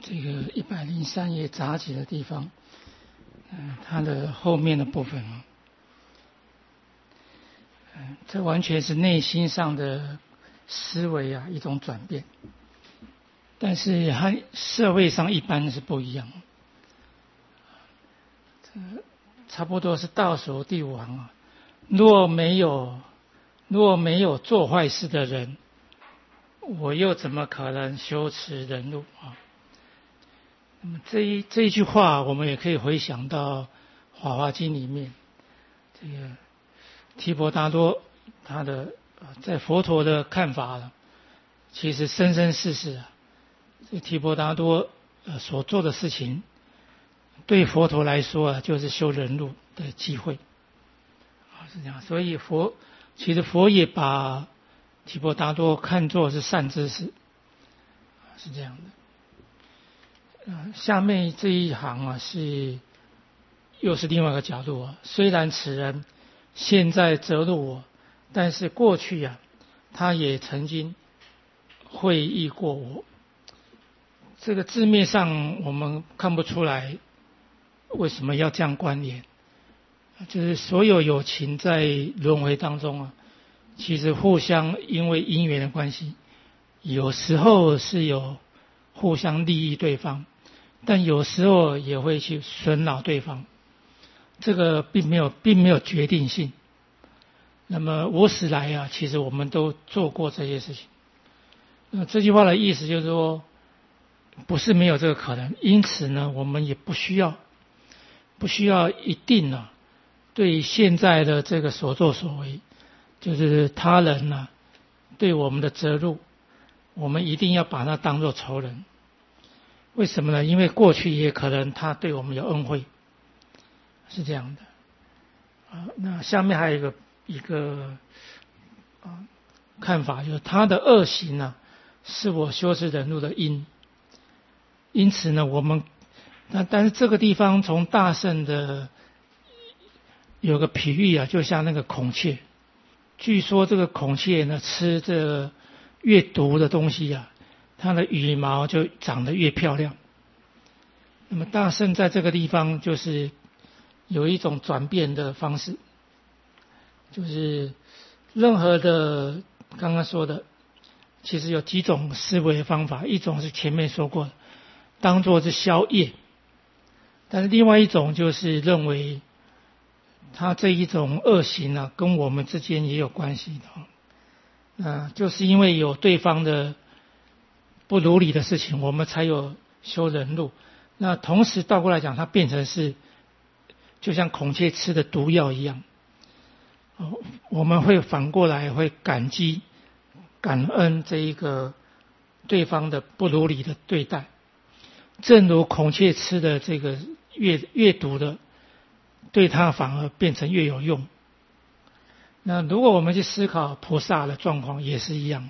这个103页杂集的地方，它的后面的部分啊，这完全是内心上的思维啊一种转变，但是和社会上一般是不一样。差不多是倒数第5行啊，若没有做坏事的人，我又怎么可能修持忍辱啊？那么这一句话，我们也可以回想到《法华经》里面，这个提婆达多他的在佛陀的看法了，其实生生世世啊，这提婆达多所做的事情，对佛陀来说啊，就是修忍辱的机会啊，是这样。所以其实佛也把提婆达多看作是善知识，是这样的。下面这一行啊，又是另外一个角度啊。虽然此人现在责入我，但是过去啊，他也曾经会意过我。这个字面上我们看不出来为什么要这样关联，就是所有有情在轮回当中啊，其实互相因为因缘的关系，有时候是有互相利益对方，但有时候也会去损扰对方，这个并没有决定性。那么我史来啊，其实我们都做过这些事情。这句话的意思就是说，不是没有这个可能，因此呢，我们也不需要一定啊，对现在的这个所作所为，就是他人啊对我们的责辱，我们一定要把它当作仇人。为什么呢？因为过去也可能他对我们有恩惠，是这样的。那下面还有一个看法，就是他的恶行呢，是我修持忍辱的因。因此呢，但是这个地方从大圣的有个比喻啊，就像那个孔雀。据说这个孔雀呢，吃这个越毒的东西啊，它的羽毛就长得越漂亮。那么大圣在这个地方就是有一种转变的方式，就是任何的刚刚说的，其实有几种思维方法，一种是前面说过的，当作是消业，但是另外一种就是认为他这一种恶行啊，跟我们之间也有关系的，就是因为有对方的不如理的事情，我们才有修忍辱。那同时倒过来讲，它变成是就像孔雀吃的毒药一样，我们会反过来会感恩这一个对方的不如理的对待，正如孔雀吃的这个越毒的，对它反而变成越有用。那如果我们去思考菩萨的状况也是一样，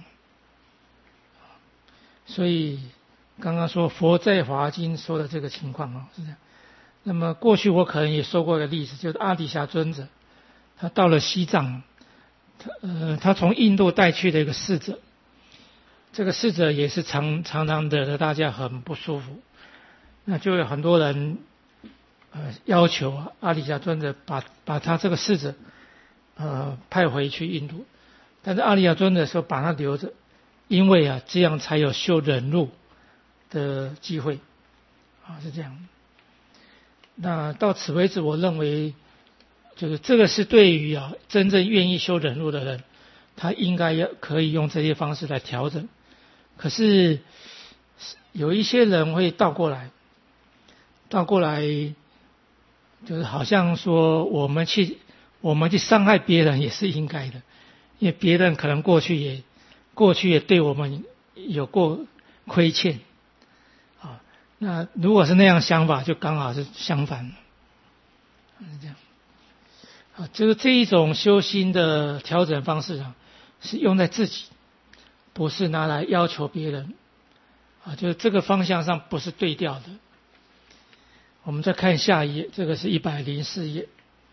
所以刚刚说佛在《法华经》说的这个情况啊，是这样。那么过去我可能也说过一个例子，就是阿底峡尊者，他到了西藏，他从印度带去的一个侍者，这个侍者也是常常惹得大家很不舒服，那就有很多人要求阿底峡尊者把他这个侍者派回去印度，但是阿底峡尊者说把他留着，因为啊这样才有修忍辱的机会是这样。那到此为止，我认为就是这个是对于真正愿意修忍辱的人，他应该可以用这些方式来调整。可是有一些人会倒过来就是好像说我们去伤害别人也是应该的，因为别人可能过去也对我们有过亏欠那如果是那样想法，就刚好是相反了，是这样。就是这一种修心的调整方式是用在自己，不是拿来要求别人就是这个方向上不是对调的。我们再看下一页，这个是104页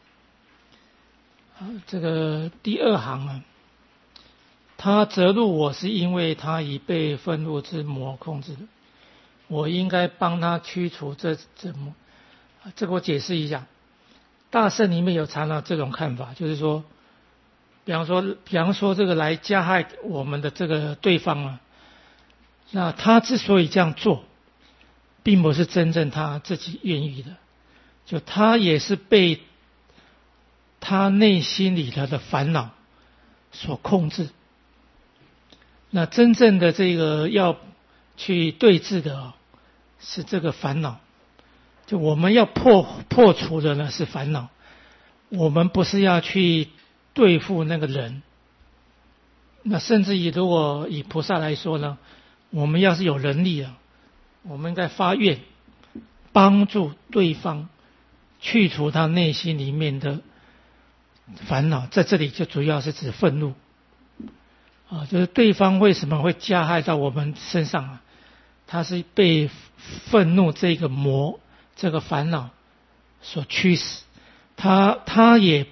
这个第2行他责入我是因为他已被愤怒之魔控制的。 我应该帮他驱除这个我解释一下。大圣里面有谈到这种看法，就是说，比方说这个来加害我们的这个对方啊，那他之所以这样做，并不是真正他自己愿意的，就他也是被他内心里头的烦恼所控制。那真正的这个要去对治的是这个烦恼，就我们要破除的呢是烦恼，我们不是要去对付那个人。那甚至于如果以菩萨来说呢，我们要是有能力了，我们应该发愿帮助对方去除他内心里面的烦恼。在这里就主要是指愤怒就是对方为什么会加害到我们身上啊？他是被愤怒这个魔这个烦恼所驱使，他也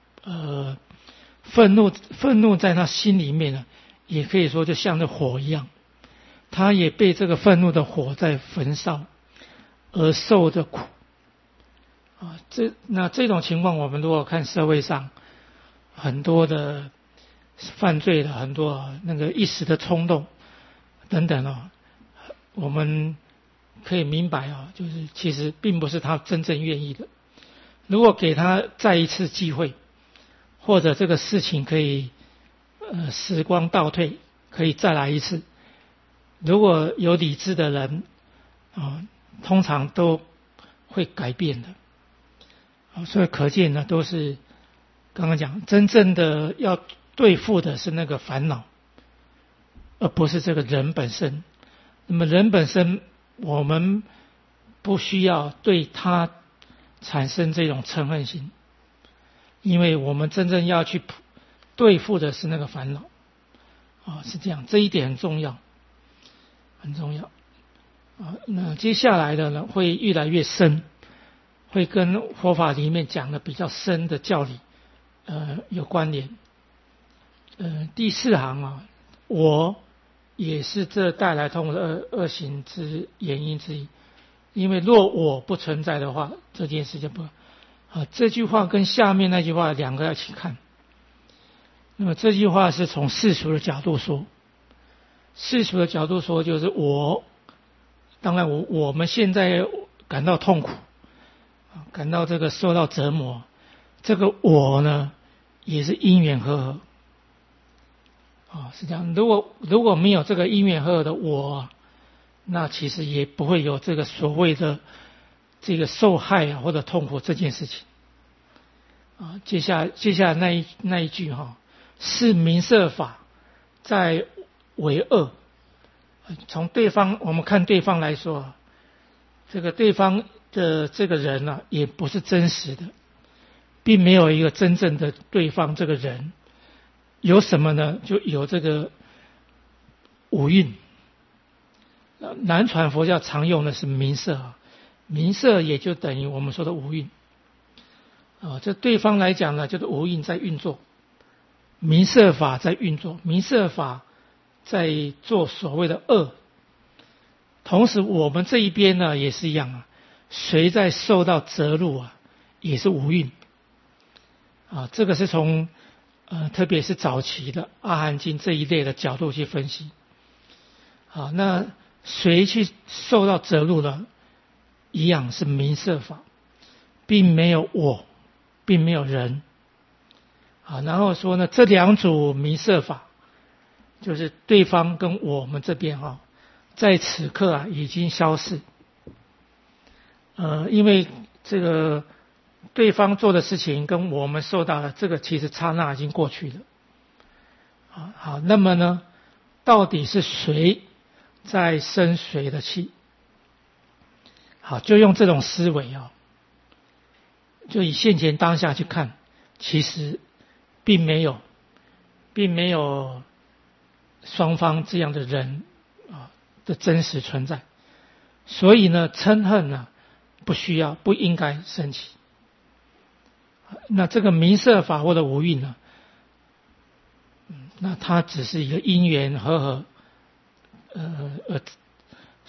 愤怒在他心里面呢，也可以说就像那火一样，他也被这个愤怒的火在焚烧而受的苦那这种情况，我们如果看社会上很多的犯罪的很多那个一时的冲动等等我们可以明白就是其实并不是他真正愿意的。如果给他再一次机会，或者这个事情可以时光倒退，可以再来一次，如果有理智的人通常都会改变的所以可见呢，都是刚刚讲真正的要对付的是那个烦恼，而不是这个人本身。那么人本身我们不需要对他产生这种嗔恨心，因为我们真正要去对付的是那个烦恼是这样，这一点很重要，很重要那接下来的呢会越来越深，会跟佛法里面讲的比较深的教理有关联。第四行我也是这带来痛苦的恶行之原因之一，因为若我不存在的话，这件事就不这句话跟下面那句话两个要一起看。那么这句话是从世俗的角度说，世俗的角度说就是当然我们现在感到痛苦，感到这个受到折磨，这个我呢也是因缘和合是这样。如果没有这个因缘和合的我，那其实也不会有这个所谓的这个受害或者痛苦这件事情接下来那一句是名色法在为恶。从我们看对方来说，这个对方的这个人也不是真实的，并没有一个真正的对方这个人。有什么呢？就有这个五蕴。南传佛教常用的是名色，名色也就等于我们说的五蕴这对方来讲呢，就是五蕴在运作，名色法在运作，名色法在做所谓的恶。同时我们这一边呢也是一样谁在受到责入也是五蕴这个是从特别是早期的阿含经这一类的角度去分析那谁去受到责入呢？一样是名色法，并没有我，并没有人然后说呢，这两组名色法就是对方跟我们这边在此刻已经消逝因为这个对方做的事情跟我们受到的这个其实刹那已经过去了好，那么呢到底是谁在生谁的气？好，就用这种思维就以现前当下去看，其实并没有双方这样的人的真实存在，所以呢嗔恨不应该升起。那这个名色法或者五蕴呢那它只是一个因缘和合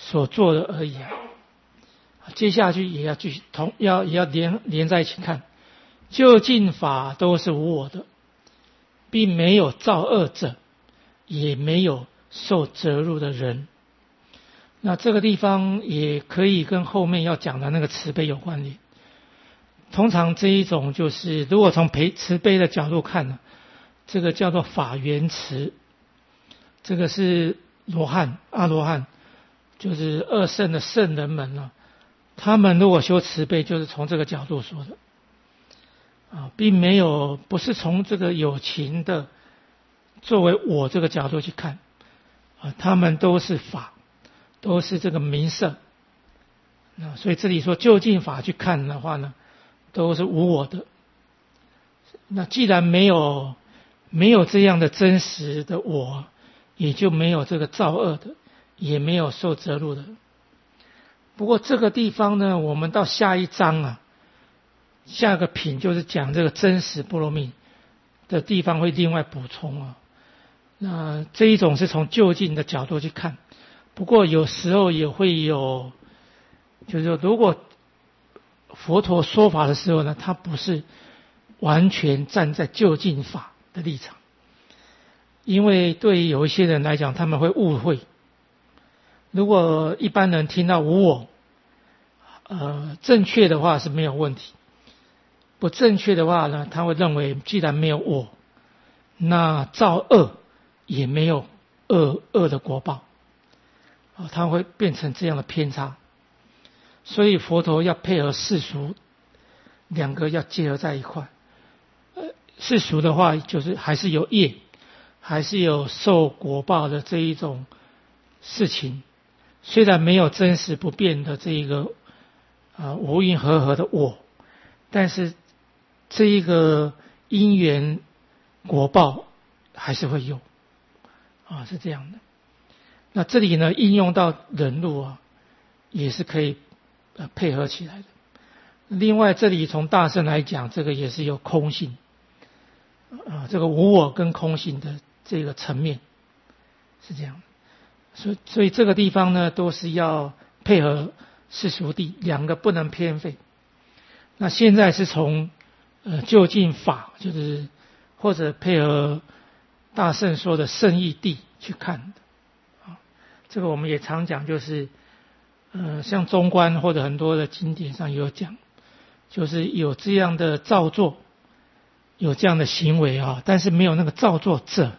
所做的而已啊。接下去也要继续也要连在一起看，究竟法都是无我的，并没有造恶者，也没有受责入的人。那这个地方也可以跟后面要讲的那个慈悲有关联。通常这一种就是如果从慈悲的角度看呢，这个叫做法缘慈，这个是阿罗汉，就是二圣的圣人们呢，他们如果修慈悲就是从这个角度说的并没有不是从这个有情的作为我这个角度去看他们都是法，都是这个名色。那所以这里说就近法去看的话呢，都是无我的。那既然没有这样的真实的我，也就没有这个造恶的，也没有受责入的。不过这个地方呢，我们到下一章下个品就是讲这个真实波罗蜜的地方会另外补充那这一种是从就近的角度去看，不过有时候也会有，就是说如果佛陀说法的时候呢，他不是完全站在就近法的立场，因为对有一些人来讲他们会误会。如果一般人听到无我正确的话是没有问题，不正确的话呢，他会认为既然没有我，那造恶也没有恶的果报他会变成这样的偏差。所以佛陀要配合世俗，两个要结合在一块。世俗的话就是还是有业，还是有受果报的这一种事情，虽然没有真实不变的这一个无因和合的我，但是这一个因缘果报还是会有是这样的。那这里呢应用到忍辱也是可以配合起来的。另外这里从大乘来讲，这个也是有空性这个无我跟空性的这个层面是这样的。所以这个地方呢都是要配合世俗谛，两个不能偏废。那现在是从就近法，就是或者配合大乘说的圣义谛去看的这个我们也常讲，就是像中观或者很多的经典上有讲，就是有这样的造作，有这样的行为但是没有那个造作者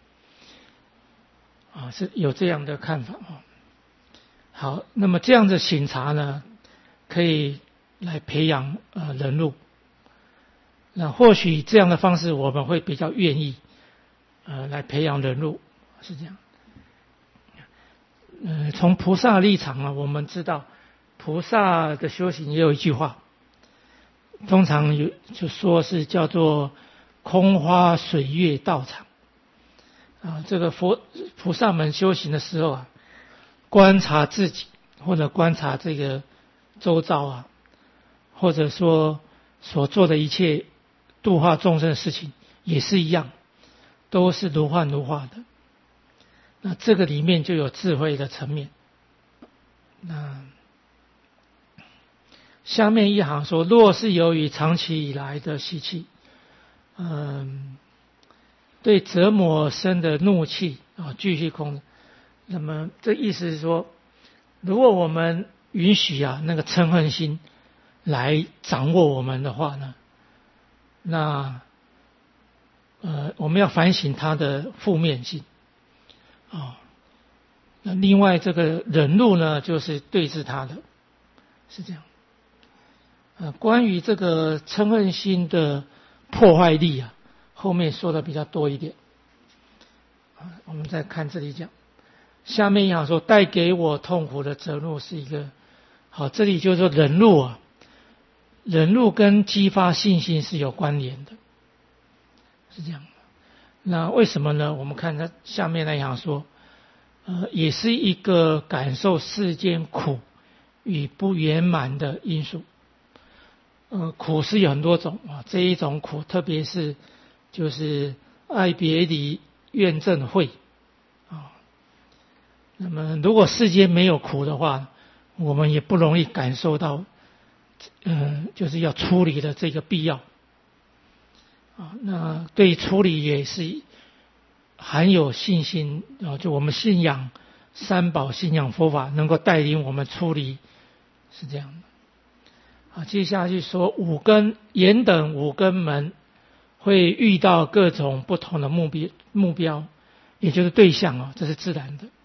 是有这样的看法好，那么这样的省察呢，可以来培养忍辱。那或许这样的方式我们会比较愿意来培养忍辱，是这样。从菩萨立场我们知道菩萨的修行也有一句话，通常就说是叫做空花水月道场这个菩萨们修行的时候观察自己或者观察这个周遭或者说所做的一切度化众生的事情也是一样，都是如幻如化的。那这个里面就有智慧的层面。那下面一行说，若是由于长期以来的习气对折磨生的怒气继续控制，那么这意思是说，如果我们允许那个嗔恨心来掌握我们的话呢，那我们要反省它的负面性那另外这个忍辱呢，就是对治它的，是这样。关于这个嗔恨心的破坏力后面说的比较多一点我们再看这里讲，下面一行说，带给我痛苦的责怒是一个好，这里就是说忍辱忍辱跟激发信心是有关联的，是这样。那为什么呢？我们看它下面那一行说也是一个感受世间苦与不圆满的因素。苦是有很多种这一种苦特别是就是爱别离怨憎会那么如果世间没有苦的话，我们也不容易感受到就是要出离的这个必要啊。那对出离也是含有信心啊，就我们信仰三宝，信仰佛法能够带领我们出离，是这样的啊。接下去说五根眼等五根门会遇到各种不同的目标，也就是对象啊，这是自然的。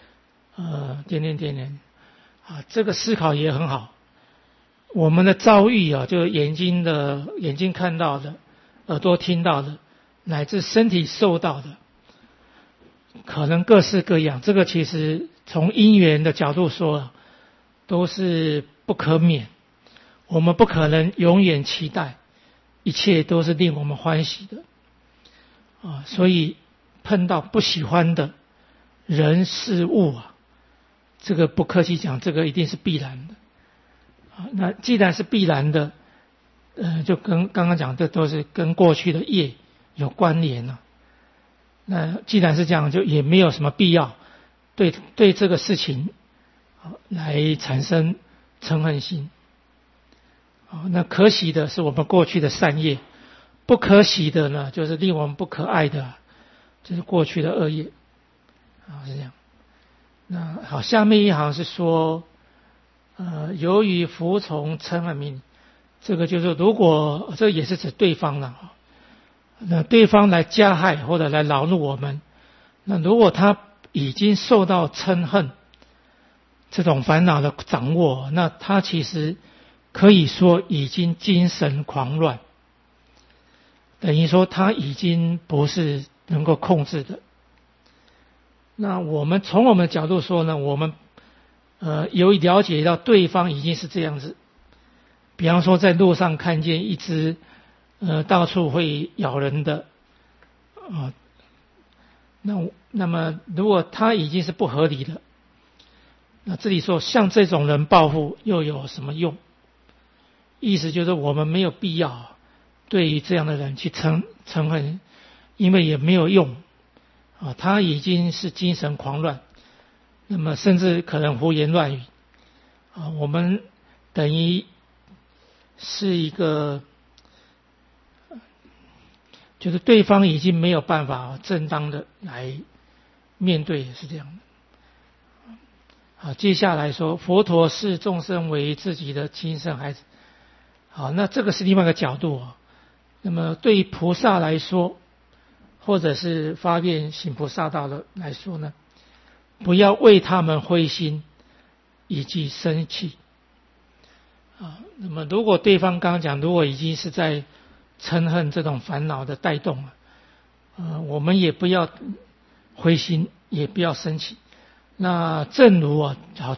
点啊，这个思考也很好。我们的遭遇啊，就眼睛看到的，耳朵听到的，乃至身体受到的，可能各式各样。这个其实从因缘的角度说，都是不可免。我们不可能永远期待一切都是令我们欢喜的啊，所以碰到不喜欢的人事物啊，这个不客气讲，这个一定是必然的啊。那既然是必然的，就跟刚刚讲的都是跟过去的业有关联了。那既然是这样，就也没有什么必要对这个事情来产生嗔恨心啊。那可喜的是我们过去的善业，不可喜的呢，就是令我们不可爱的，就是过去的恶业啊，是这样。那好，下面一行是说，由于服从嗔恨命，这个就是如果这也是指对方了啊，那对方来加害或者来恼怒我们，那如果他已经受到嗔恨这种烦恼的掌握，那他其实可以说已经精神狂乱，等于说他已经不是能够控制的。那我们从我们的角度说呢，我们有了解到对方已经是这样子。比方说在路上看见一只到处会咬人的啊，那么如果他已经是不合理的，那这里说像这种人报复又有什么用？意思就是我们没有必要对于这样的人去嗔恨，因为也没有用啊，他已经是精神狂乱，那么甚至可能胡言乱语啊，我们等于是一个，就是对方已经没有办法正当的来面对，是这样的。好，接下来说佛陀视众生为自己的亲生孩子。好，那这个是另外一个角度啊。那么对于菩萨来说，或者是发愿行菩萨道的来说呢，不要为他们灰心以及生气啊。那么如果对方刚刚讲，如果已经是在嗔恨这种烦恼的带动了，我们也不要灰心，也不要生气。那正如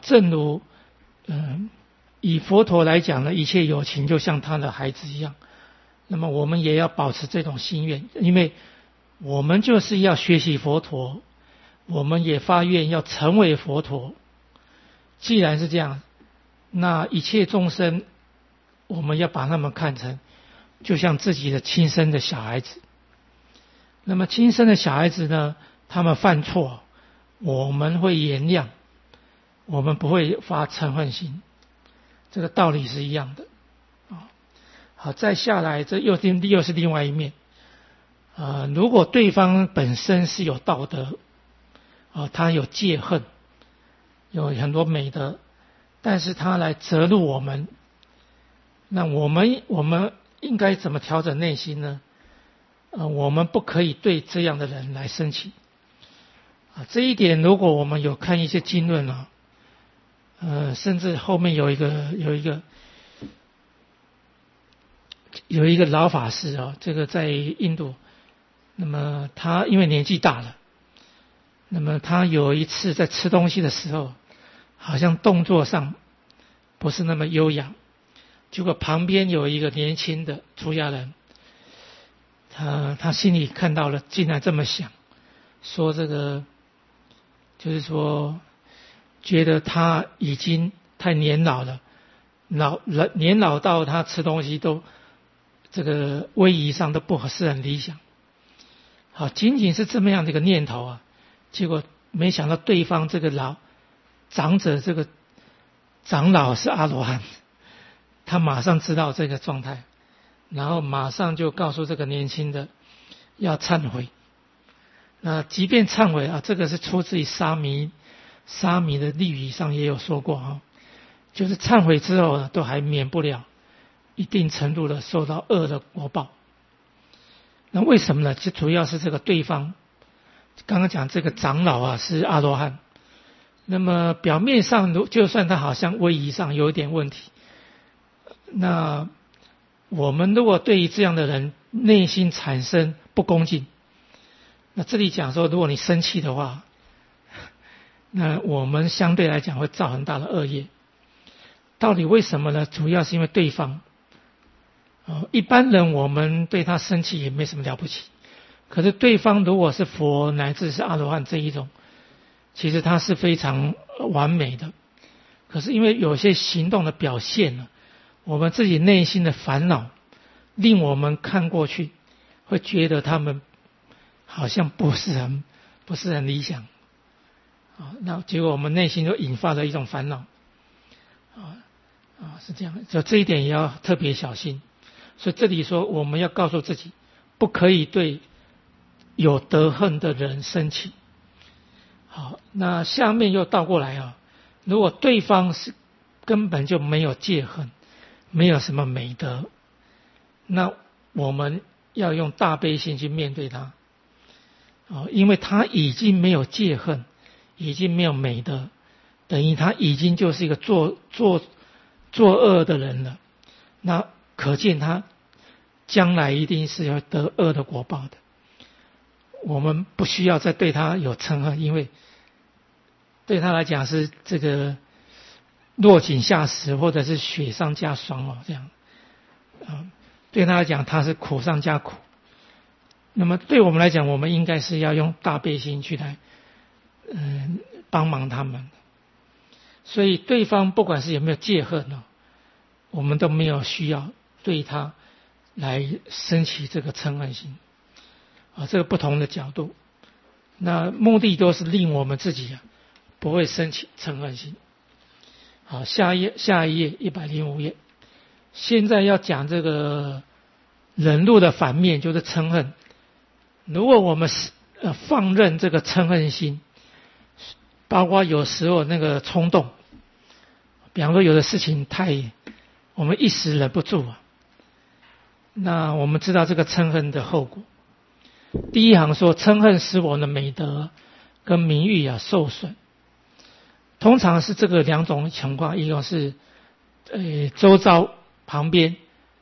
以佛陀来讲呢，一切有情就像他的孩子一样。那么我们也要保持这种心愿，因为我们就是要学习佛陀，我们也发愿要成为佛陀。既然是这样，那一切众生，我们要把他们看成就像自己的亲生的小孩子。那么亲生的小孩子呢，他们犯错，我们会原谅，我们不会发嗔恨心，这个道理是一样的啊。好，再下来，这又是另外一面。如果对方本身是有道德啊，他有戒恨，有很多美德，但是他来责辱我们，那我们应该怎么调整内心呢？我们不可以对这样的人来生气啊。这一点，如果我们有看一些经论啊，甚至后面有一个老法师啊，这个在印度，那么他因为年纪大了，那么他有一次在吃东西的时候，好像动作上不是那么优雅，结果旁边有一个年轻的出家人，他心里看到了，竟然这么想，说这个就是说，觉得他已经太年老了，年老到他吃东西都这个威仪上都不是很理想。好，仅仅是这么样的一个念头啊，结果没想到对方这个长者这个长老是阿罗汉，他马上知道这个状态，然后马上就告诉这个年轻的要忏悔。那即便忏悔啊，这个是出自于沙弥的律仪上也有说过啊，就是忏悔之后呢，都还免不了一定程度的受到恶的果报。那为什么呢？就主要是这个对方刚刚讲这个长老啊是阿罗汉，那么表面上就算他好像威仪上有一点问题，那我们如果对于这样的人内心产生不恭敬，那这里讲说如果你生气的话，那我们相对来讲会造很大的恶业。到底为什么呢？主要是因为对方一般人我们对他生气也没什么了不起，可是对方如果是佛乃至是阿罗汉这一种，其实他是非常完美的，可是因为有些行动的表现呢，我们自己内心的烦恼令我们看过去会觉得他们好像不是很理想那结果我们内心就引发了一种烦恼是这样，就这一点也要特别小心。所以这里说我们要告诉自己，不可以对有得恨的人生气。好，那下面又倒过来如果对方是根本就没有戒恨，没有什么美德，那我们要用大悲心去面对他因为他已经没有戒恨，已经没有美德，等于他已经就是一个作恶的人了，那可见他将来一定是要得恶的果报的。我们不需要再对他有嗔恨，因为对他来讲是这个落井下石或者是雪上加霜这样对他来讲他是苦上加苦。那么对我们来讲，我们应该是要用大悲心去来帮忙他们。所以对方不管是有没有戒恨我们都没有需要对他来升起这个嗔恨心这个不同的角度，那目的都是令我们自己不会升起嗔恨心。好，下一页105页，现在要讲这个忍辱的反面就是嗔恨。如果我们放任这个嗔恨心，包括有时候那个冲动，比方说有的事情我们一时忍不住那我们知道这个嗔恨的后果。第一行说嗔恨使我们的美德跟名誉受损，通常是这个两种情况，一种是周遭旁边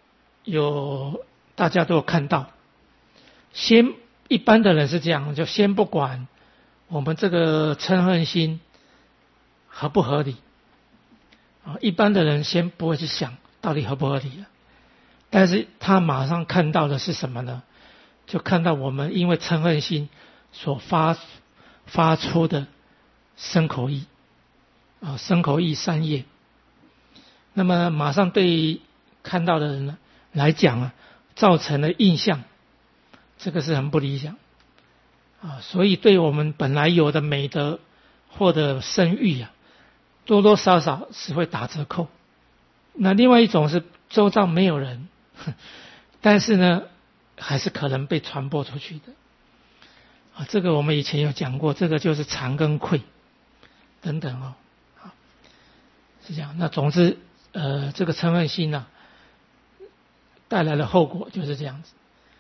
大家都有看到，一般的人是这样，就先不管我们这个嗔恨心合不合理一般的人先不会去想到底合不合理但是他马上看到的是什么呢？就看到我们因为嗔恨心所发出的身口意身口意三业，那么马上对看到的人来讲造成了印象，这个是很不理想所以对我们本来有的美德或者声誉多多少少是会打折扣。那另外一种是周遭没有人，但是呢还是可能被传播出去的这个我们以前有讲过，这个就是惭跟愧等等是这样。那总之这个嗔恨心带来的后果就是这样子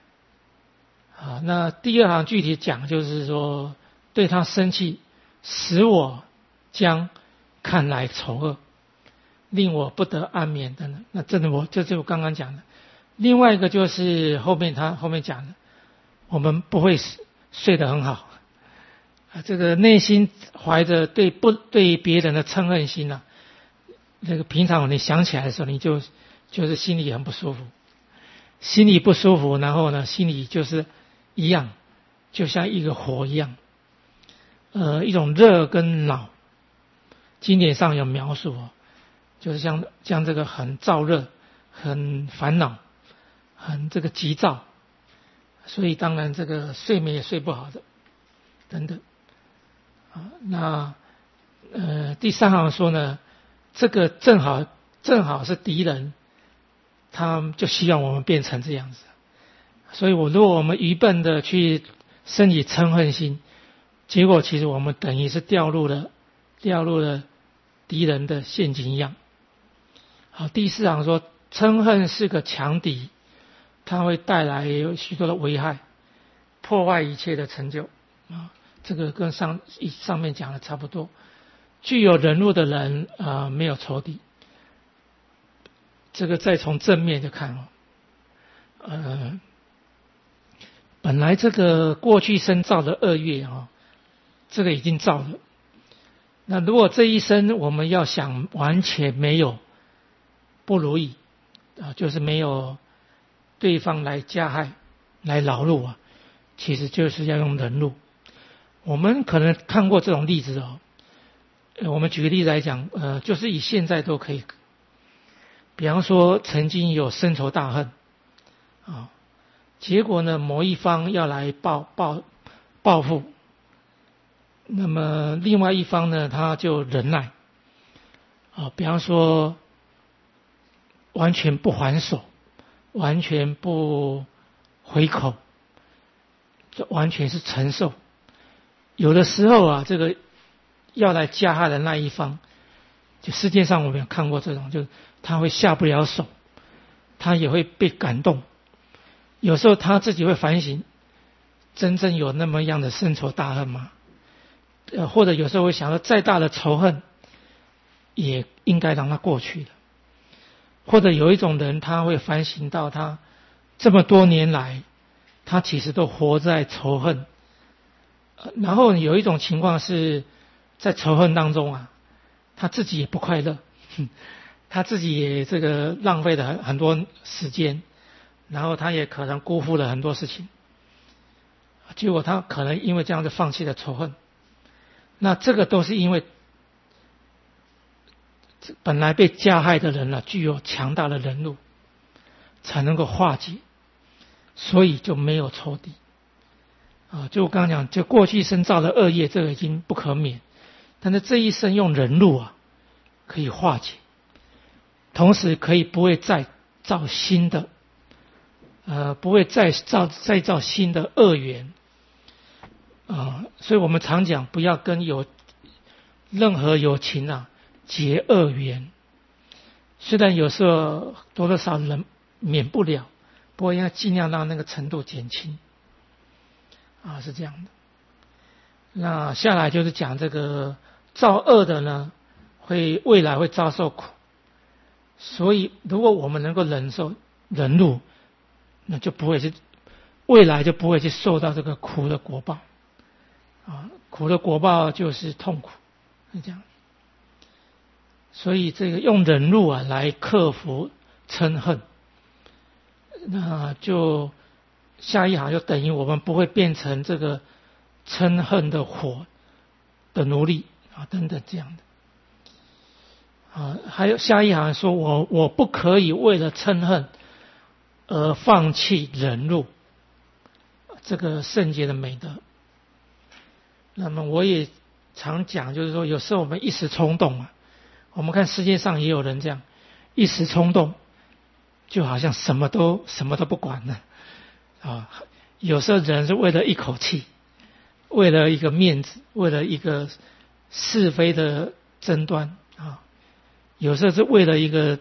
那第二行具体讲就是说对他生气，使我将看来丑恶，令我不得安眠等等。那这就是我刚刚讲的。另外一个就是后面讲的，我们不会睡得很好这个内心怀着对别人的嗔恨心那个平常你想起来的时候，你就是心里很不舒服，心里不舒服，然后呢心里就是一样，就像一个火一样一种热跟恼。经典上有描述就是像这个很燥热，很烦恼，很这个急躁，所以当然这个睡眠也睡不好的等等那第3行说呢，这个正好是敌人，他就希望我们变成这样子。所以如果我们愚笨的去生起嗔恨心，结果其实我们等于是掉入了敌人的陷阱一样。好，第4行说，嗔恨是个强敌，它会带来许多的危害，破坏一切的成就这个跟上面讲的差不多。具有忍辱的人没有仇敌。这个再从正面就看本来这个过去生造的恶业这个已经造了。那如果这一生我们要想完全没有不如意就是没有对方来加害来劳碌其实就是要用忍辱。我们可能看过这种例子我们举个例子来讲就是以现在都可以。比方说曾经有深仇大恨结果呢某一方要来报复，那么另外一方呢他就忍耐比方说完全不还手，完全不回口，这完全是承受。有的时候这个要来加害的那一方，就世界上我们有看过这种，就他会下不了手，他也会被感动。有时候他自己会反省，真正有那么样的深仇大恨吗？或者有时候会想到，再大的仇恨也应该让它过去了。或者有一种人，他会反省到他这么多年来，他其实都活在仇恨。然后有一种情况是在仇恨当中他自己也不快乐，他自己也这个浪费了很多时间，然后他也可能辜负了很多事情，结果他可能因为这样就放弃了仇恨。那这个都是因为本来被加害的人具有强大的忍辱，才能够化解，所以就没有仇敌就我刚刚讲，就过去生造的恶业，这个已经不可免，但是这一生用忍辱可以化解，同时可以不会再造新的不会再造新的恶缘所以我们常讲不要跟任何有情结恶缘。虽然有时候多多少人免不了，不过应该尽量让那个程度减轻是这样的。那下来就是讲这个造恶的呢，未来会遭受苦，所以如果我们能够忍辱，那就不会未来就不会去受到这个苦的果报苦的果报就是痛苦，是这样。所以这个用忍辱来克服嗔恨，那就下一行就等于我们不会变成这个嗔恨的火的奴隶等等这样的还有下一行说我不可以为了嗔恨而放弃忍辱这个圣洁的美德。那么我也常讲，就是说有时候我们一时冲动我们看世界上也有人这样一时冲动，就好像什么都不管了有时候人是为了一口气，为了一个面子，为了一个是非的争端有时候是为了一个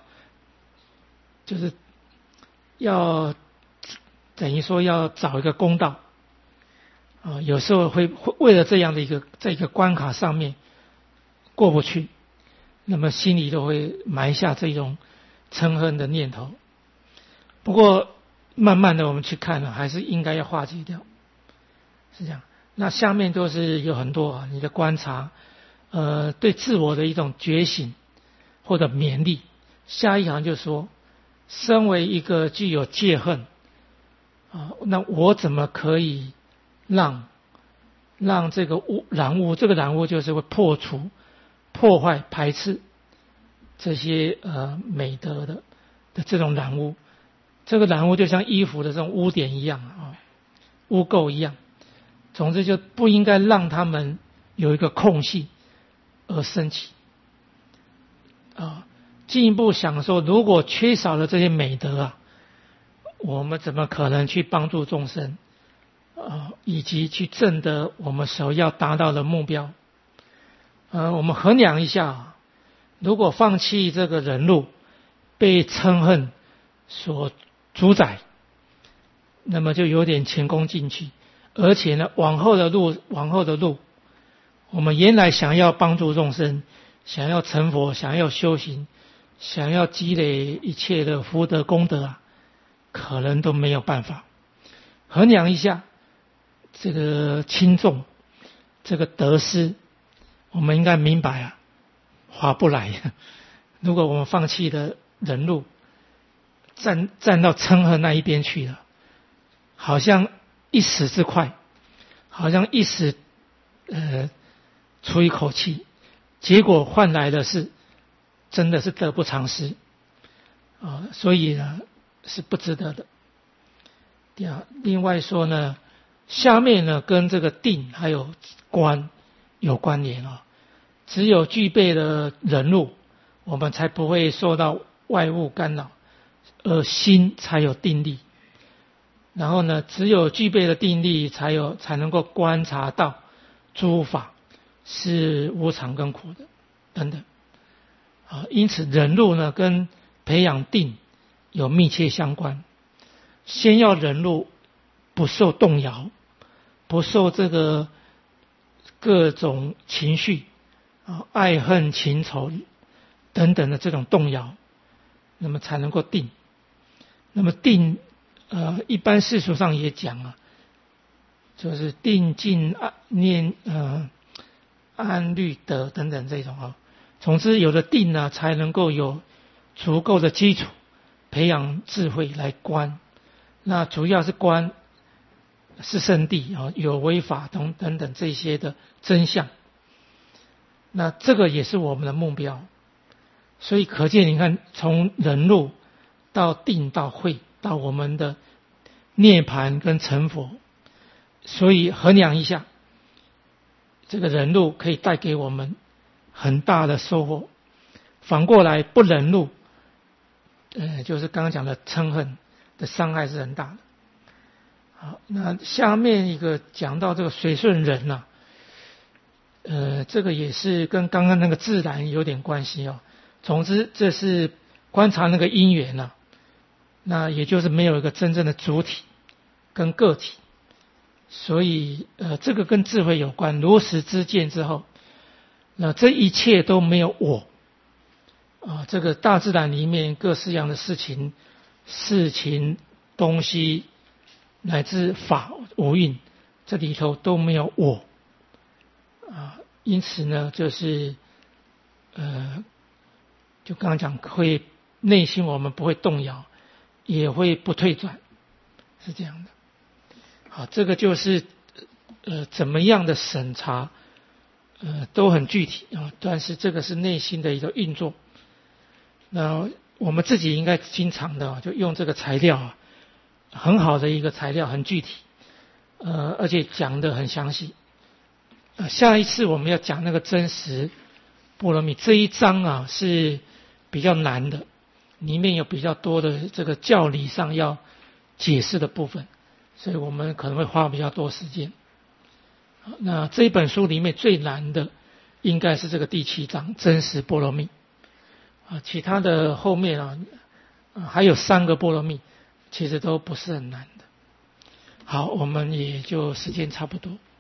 就是要等于说要找一个公道有时候会为了这样的在一个关卡上面过不去，那么心里都会埋下这种嗔恨的念头。不过慢慢的我们去看还是应该要化解掉，是这样。那下面都是有很多你的观察对自我的一种觉醒或者勉励。下一行就说，身为一个具有戒恨那我怎么可以让这个染污，这个染污就是会破除、破坏、排斥这些美德的这种染污。这个染污就像衣服的这种污点一样污垢一样。总之就不应该让他们有一个空隙而升起。进一步想说，如果缺少了这些美德我们怎么可能去帮助众生以及去证得我们首要达到的目标？我们衡量一下，如果放弃这个忍辱，被嗔恨所主宰，那么就有点前功尽弃。而且呢，往后的路，我们原来想要帮助众生，想要成佛，想要修行，想要积累一切的福德功德可能都没有办法。衡量一下这个轻重，这个得失，我们应该明白划不来。如果我们放弃了忍辱，站到嗔恨那一边去了，好像一时之快，好像一时出一口气，结果换来的是真的是得不偿失所以呢是不值得的。另外说呢，下面呢跟这个定还有观有关联只有具备了忍辱，我们才不会受到外物干扰，而心才有定力。然后呢，只有具备了定力，才能够观察到诸法是无常跟苦的等等因此忍辱呢跟培养定有密切相关。先要忍辱，不受动摇，不受这个各种情绪爱恨情仇等等的这种动摇，那么才能够定。那么定一般世俗上也讲就是定静念安律德等等这种总之有了定才能够有足够的基础培养智慧来观。那主要是观是圣谛有为法等等这些的真相。那这个也是我们的目标。所以可见你看，从忍辱到定到慧到我们的涅槃跟成佛，所以衡量一下，这个忍辱可以带给我们很大的收获。反过来不忍辱就是刚刚讲的嗔恨的伤害是很大的。好，那下面一个讲到这个随顺忍这个也是跟刚刚那个自然有点关系总之这是观察那个因缘那也就是没有一个真正的主体跟个体。所以这个跟智慧有关，如实知见之后，那这一切都没有我这个大自然里面各式样的事情东西乃至法无蕴，这里头都没有我因此呢就是就刚刚讲会内心我们不会动摇，也会不退转，是这样的。好，这个就是怎么样的审查都很具体但是这个是内心的一个运作。那我们自己应该经常的就用这个材料很好的一个材料，很具体而且讲得很详细。下一次我们要讲那个真实波罗蜜这一章是比较难的，里面有比较多的这个教理上要解释的部分，所以我们可能会花比较多时间。那这一本书里面最难的应该是这个第7章真实波罗蜜其他的后面还有3个波罗蜜，其实都不是很难的。好，我们也就时间差不多。